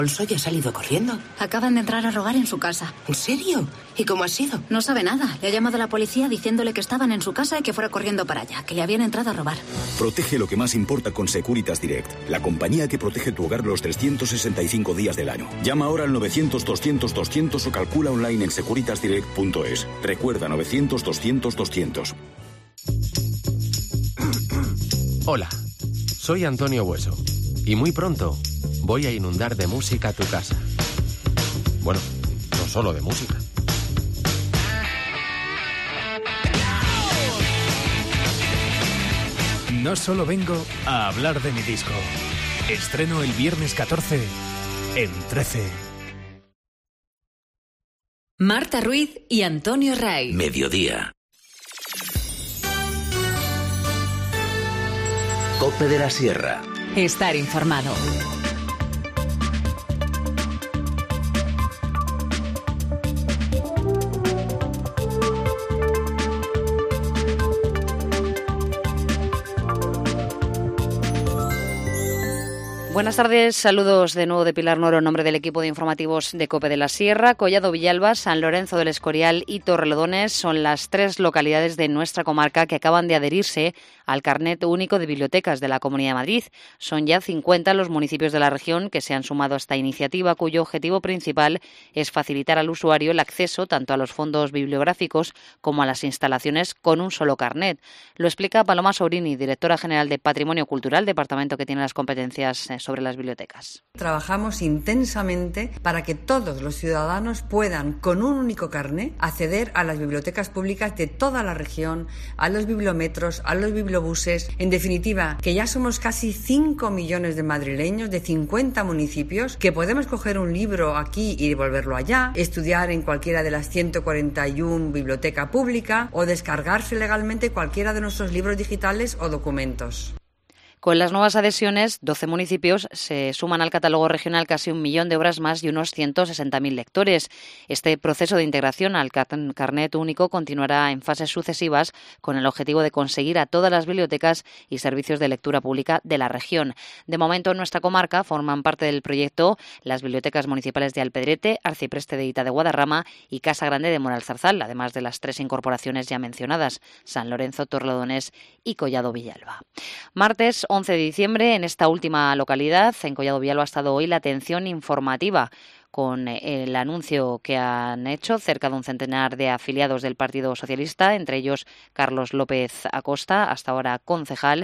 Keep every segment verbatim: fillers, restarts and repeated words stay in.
Alfonso ya ha salido corriendo. Acaban de entrar a robar en su casa. ¿En serio? ¿Y cómo ha sido? No sabe nada. Le ha llamado a la policía diciéndole que estaban en su casa y que fuera corriendo para allá, que le habían entrado a robar. Protege lo que más importa con Securitas Direct, la compañía que protege tu hogar los trescientos sesenta y cinco días del año. Llama ahora al novecientos doscientos doscientos o calcula online en securitas direct punto es. Recuerda, novecientos doscientos doscientos. Hola, soy Antonio Bueso y muy pronto voy a inundar de música tu casa. Bueno, no solo de música. No solo vengo a hablar de mi disco. Estreno el viernes catorce en trece. Marta Ruiz y Antonio Ray. Mediodía. Cope de la Sierra. Estar informado. Buenas tardes, saludos de nuevo de Pilar Noro en nombre del equipo de informativos de COPE de la Sierra. Collado Villalba, San Lorenzo del Escorial y Torrelodones son las tres localidades de nuestra comarca que acaban de adherirse al carnet único de bibliotecas de la Comunidad de Madrid. Son ya cincuenta los municipios de la región que se han sumado a esta iniciativa, cuyo objetivo principal es facilitar al usuario el acceso tanto a los fondos bibliográficos como a las instalaciones con un solo carnet. Lo explica Paloma Sobrini, directora general de Patrimonio Cultural, departamento que tiene las competencias sobre las bibliotecas. Trabajamos intensamente para que todos los ciudadanos puedan, con un único carné, acceder a las bibliotecas públicas de toda la región, a los bibliometros, a los bibliobuses. En definitiva, que ya somos casi cinco millones de madrileños de cincuenta municipios que podemos coger un libro aquí y devolverlo allá, estudiar en cualquiera de las ciento cuarenta y una bibliotecas públicas o descargarse legalmente cualquiera de nuestros libros digitales o documentos. Con las nuevas adhesiones, doce municipios se suman al catálogo regional casi un millón de obras más y unos ciento sesenta mil lectores. Este proceso de integración al carnet único continuará en fases sucesivas con el objetivo de conseguir a todas las bibliotecas y servicios de lectura pública de la región. De momento, en nuestra comarca forman parte del proyecto las bibliotecas municipales de Alpedrete, Arcipreste de Ita de Guadarrama y Casa Grande de Moralzarzal, además de las tres incorporaciones ya mencionadas, San Lorenzo, Torrelodones y Collado Villalba. Martes once de diciembre, en esta última localidad, en Collado Villalba, ha estado hoy la atención informativa con el anuncio que han hecho cerca de un centenar de afiliados del Partido Socialista, entre ellos Carlos López Acosta, hasta ahora concejal,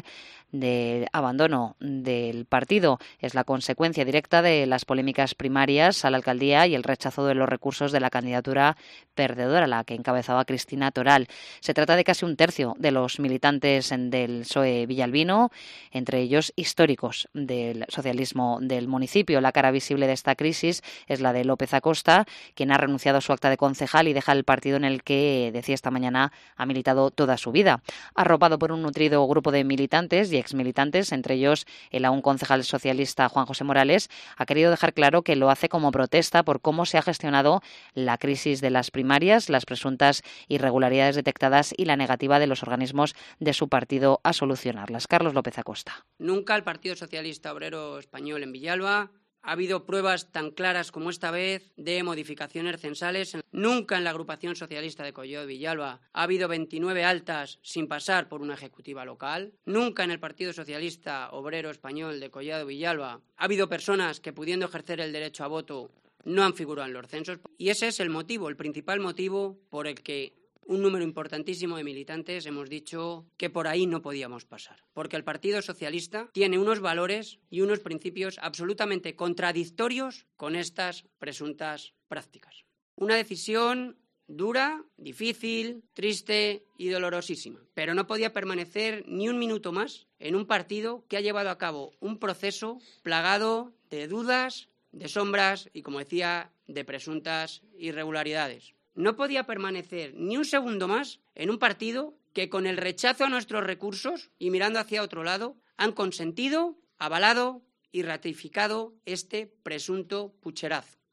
de abandono del partido. Es la consecuencia directa de las polémicas primarias a la alcaldía y el rechazo de los recursos de la candidatura perdedora, la que encabezaba Cristina Toral. Se trata de casi un tercio de los militantes del P S O E villalbino, entre ellos históricos del socialismo del municipio. La cara visible de esta crisis es la de López Acosta, quien ha renunciado a su acta de concejal y deja el partido en el que, decía esta mañana, ha militado toda su vida. Arropado por un nutrido grupo de militantes y exmilitantes, entre ellos el aún concejal socialista Juan José Morales, ha querido dejar claro que lo hace como protesta por cómo se ha gestionado la crisis de las primarias, las presuntas irregularidades detectadas y la negativa de los organismos de su partido a solucionarlas. Carlos López Acosta. Nunca el Partido Socialista Obrero Español en Villalba ha habido pruebas tan claras como esta vez de modificaciones censales. Nunca en la agrupación socialista de Collado Villalba ha habido veintinueve altas sin pasar por una ejecutiva local. Nunca en el Partido Socialista Obrero Español de Collado Villalba ha habido personas que, pudiendo ejercer el derecho a voto, no han figurado en los censos. Y ese es el motivo, el principal motivo por el que un número importantísimo de militantes hemos dicho que por ahí no podíamos pasar. Porque el Partido Socialista tiene unos valores y unos principios absolutamente contradictorios con estas presuntas prácticas. Una decisión dura, difícil, triste y dolorosísima. Pero no podía permanecer ni un minuto más en un partido que ha llevado a cabo un proceso plagado de dudas, de sombras y, como decía, de presuntas irregularidades. No podía permanecer ni un segundo más en un partido que, con el rechazo a nuestros recursos y mirando hacia otro lado, han consentido, avalado y ratificado este presunto pucherazo.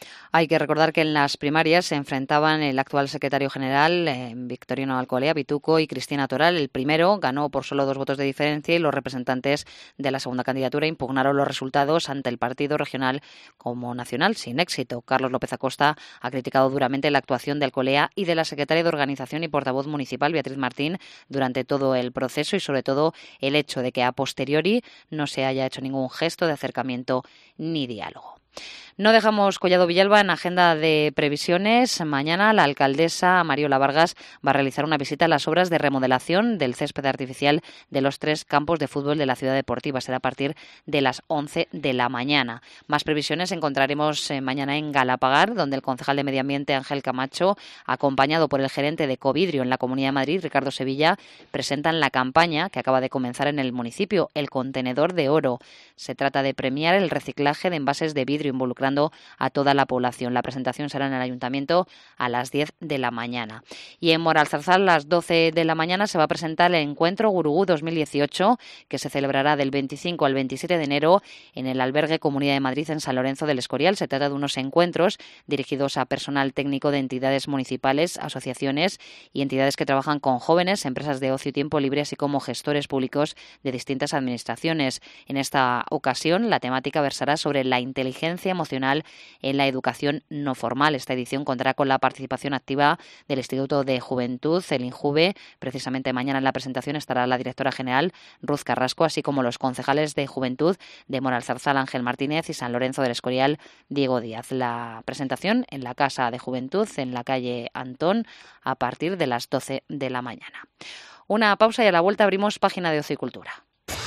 Hay que recordar que en las primarias se enfrentaban el actual secretario general, eh, Victorino Alcolea Pituco, y Cristina Toral. El primero ganó por solo dos votos de diferencia y los representantes de la segunda candidatura impugnaron los resultados ante el partido regional como nacional, sin éxito. Carlos López Acosta ha criticado duramente la actuación de Alcolea y de la secretaria de Organización y portavoz municipal, Beatriz Martín, durante todo el proceso y sobre todo el hecho de que a posteriori no se haya hecho ningún gesto de acercamiento ni diálogo. No dejamos Collado Villalba en agenda de previsiones. Mañana la alcaldesa Mariola Vargas va a realizar una visita a las obras de remodelación del césped artificial de los tres campos de fútbol de la ciudad deportiva. Será a partir de las once de la mañana. Más previsiones encontraremos mañana en Galapagar, donde el concejal de Medio Ambiente Ángel Camacho, acompañado por el gerente de Covidrio en la Comunidad de Madrid, Ricardo Sevilla, presentan la campaña que acaba de comenzar en el municipio, El Contenedor de Oro. Se trata de premiar el reciclaje de envases de vidrio involucrando a toda la población. La presentación será en el Ayuntamiento a las diez de la mañana. Y en Moralzarzal, a las doce de la mañana, se va a presentar el Encuentro Gurugú dos mil dieciocho, que se celebrará del veinticinco al veintisiete de enero en el albergue Comunidad de Madrid en San Lorenzo del Escorial. Se trata de unos encuentros dirigidos a personal técnico de entidades municipales, asociaciones y entidades que trabajan con jóvenes, empresas de ocio y tiempo libre, así como gestores públicos de distintas administraciones. En esta ocasión, la temática versará sobre la inteligencia emocional en la educación no formal. Esta edición contará con la participación activa del Instituto de Juventud, el INJUVE. Precisamente mañana en la presentación estará la directora general, Ruth Carrasco, así como los concejales de Juventud de Moralzarzal, Ángel Martínez, y San Lorenzo del Escorial, Diego Díaz. La presentación en la Casa de Juventud, en la calle Antón, a partir de las doce de la mañana. Una pausa y a la vuelta abrimos página de Ocio y Cultura.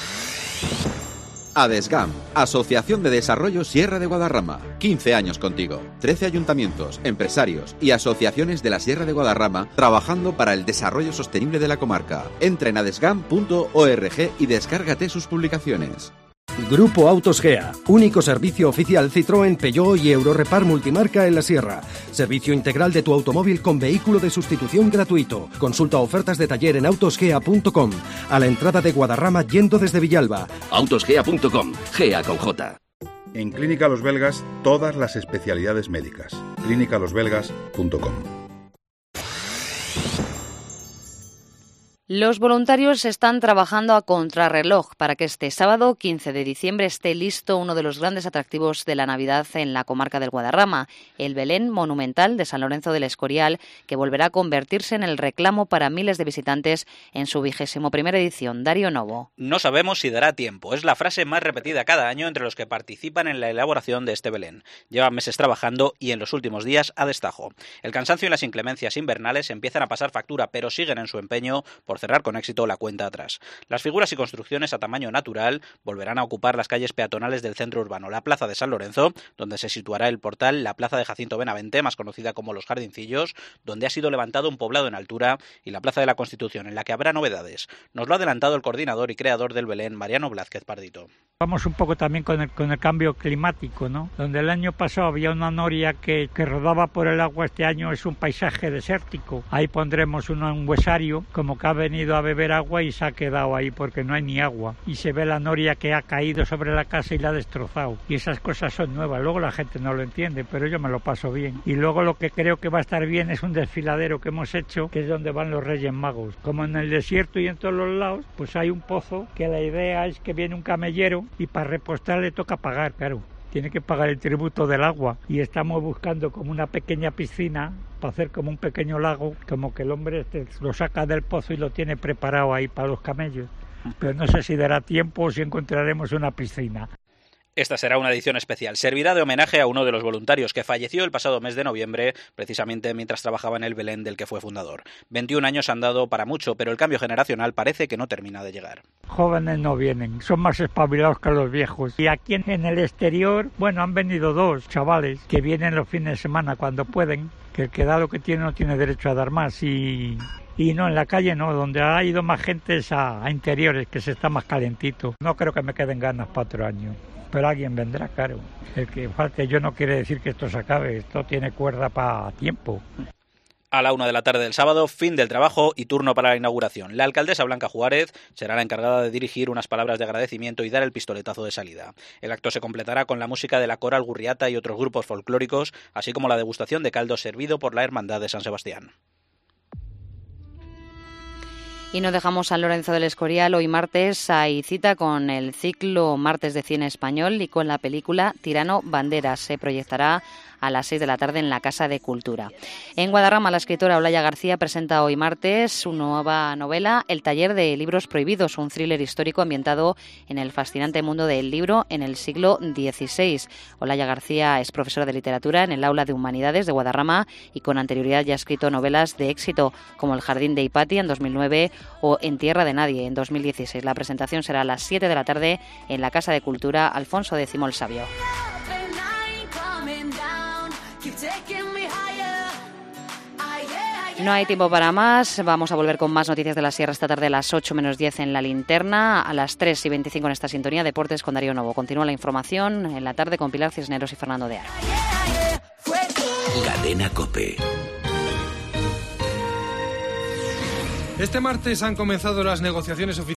ADESGAM, Asociación de Desarrollo Sierra de Guadarrama. quince años contigo. trece ayuntamientos, empresarios y asociaciones de la Sierra de Guadarrama trabajando para el desarrollo sostenible de la comarca. Entra en adesgam punto org y descárgate sus publicaciones. Grupo Autos Gea, único servicio oficial Citroën, Peugeot y Eurorepar multimarca en la Sierra. Servicio integral de tu automóvil con vehículo de sustitución gratuito. Consulta ofertas de taller en autosgea punto com. A la entrada de Guadarrama yendo desde Villalba. autosgea punto com, Gea con J. En Clínica Los Belgas, todas las especialidades médicas. clínica los belgas punto com. Los voluntarios están trabajando a contrarreloj para que este sábado, quince de diciembre, esté listo uno de los grandes atractivos de la Navidad en la comarca del Guadarrama, el Belén monumental de San Lorenzo del Escorial, que volverá a convertirse en el reclamo para miles de visitantes en su vigésimo primera edición. Darío Novo. No sabemos si dará tiempo. Es la frase más repetida cada año entre los que participan en la elaboración de este Belén. Llevan meses trabajando y en los últimos días a destajo. El cansancio y las inclemencias invernales empiezan a pasar factura, pero siguen en su empeño por cerrar con éxito la cuenta atrás. Las figuras y construcciones a tamaño natural volverán a ocupar las calles peatonales del centro urbano, la plaza de San Lorenzo, donde se situará el portal, la plaza de Jacinto Benavente, más conocida como Los Jardincillos, donde ha sido levantado un poblado en altura, y la plaza de la Constitución, en la que habrá novedades. Nos lo ha adelantado el coordinador y creador del Belén, Mariano Blázquez Pardito. Vamos un poco también con el, con el cambio climático, ¿no? Donde el año pasado había una noria que, que rodaba por el agua, este año es un paisaje desértico. Ahí pondremos un, un huesario, como que ha venido a beber agua y se ha quedado ahí porque no hay ni agua. Y se ve la noria que ha caído sobre la casa y la ha destrozado. Y esas cosas son nuevas. Luego la gente no lo entiende, pero yo me lo paso bien. Y luego lo que creo que va a estar bien es un desfiladero que hemos hecho, que es donde van los Reyes Magos. Como en el desierto y en todos los lados, pues hay un pozo que la idea es que viene un camellero y para repostar le toca pagar, claro. Tiene que pagar el tributo del agua y estamos buscando como una pequeña piscina para hacer como un pequeño lago, como que el hombre este lo saca del pozo y lo tiene preparado ahí para los camellos. Pero no sé si dará tiempo o si encontraremos una piscina. Esta será una edición especial. Servirá de homenaje a uno de los voluntarios que falleció el pasado mes de noviembre, precisamente mientras trabajaba en el Belén del que fue fundador. veintiún años han dado para mucho, pero el cambio generacional parece que no termina de llegar. Jóvenes no vienen, son más espabilados que los viejos. Y aquí en el exterior, bueno, han venido dos chavales que vienen los fines de semana cuando pueden, que el que da lo que tiene no tiene derecho a dar más. Y... Y no, en la calle no, donde ha ido más gente es a, a interiores, que se está más calentito. No creo que me queden ganas para otro año, pero alguien vendrá, claro. El que falte yo no quiere decir que esto se acabe, esto tiene cuerda para tiempo. A la una de la tarde del sábado, fin del trabajo y turno para la inauguración. La alcaldesa Blanca Juárez será la encargada de dirigir unas palabras de agradecimiento y dar el pistoletazo de salida. El acto se completará con la música de la Coral Gurriata y otros grupos folclóricos, así como la degustación de caldo servido por la Hermandad de San Sebastián. Y no dejamos San Lorenzo del Escorial. Hoy martes hay cita con el ciclo Martes de Cine Español y con la película Tirano Banderas. Se proyectará a las seis de la tarde en la Casa de Cultura. En Guadarrama, la escritora Olaya García presenta hoy martes su nueva novela, El taller de libros prohibidos, un thriller histórico ambientado en el fascinante mundo del libro en el siglo dieciséis. Olaya García es profesora de literatura en el Aula de Humanidades de Guadarrama y con anterioridad ya ha escrito novelas de éxito como El jardín de Hipati en dos mil nueve o En tierra de nadie en dos mil dieciséis. La presentación será a las siete de la tarde en la Casa de Cultura Alfonso X el Sabio. No hay tiempo para más. Vamos a volver con más noticias de la Sierra esta tarde a las ocho menos diez en La Linterna, a las tres y veinticinco en esta sintonía. Deportes con Darío Novo. Continúa la información en la tarde con Pilar Cisneros y Fernando de Aro. Cadena COPE. Este martes han comenzado las negociaciones oficiales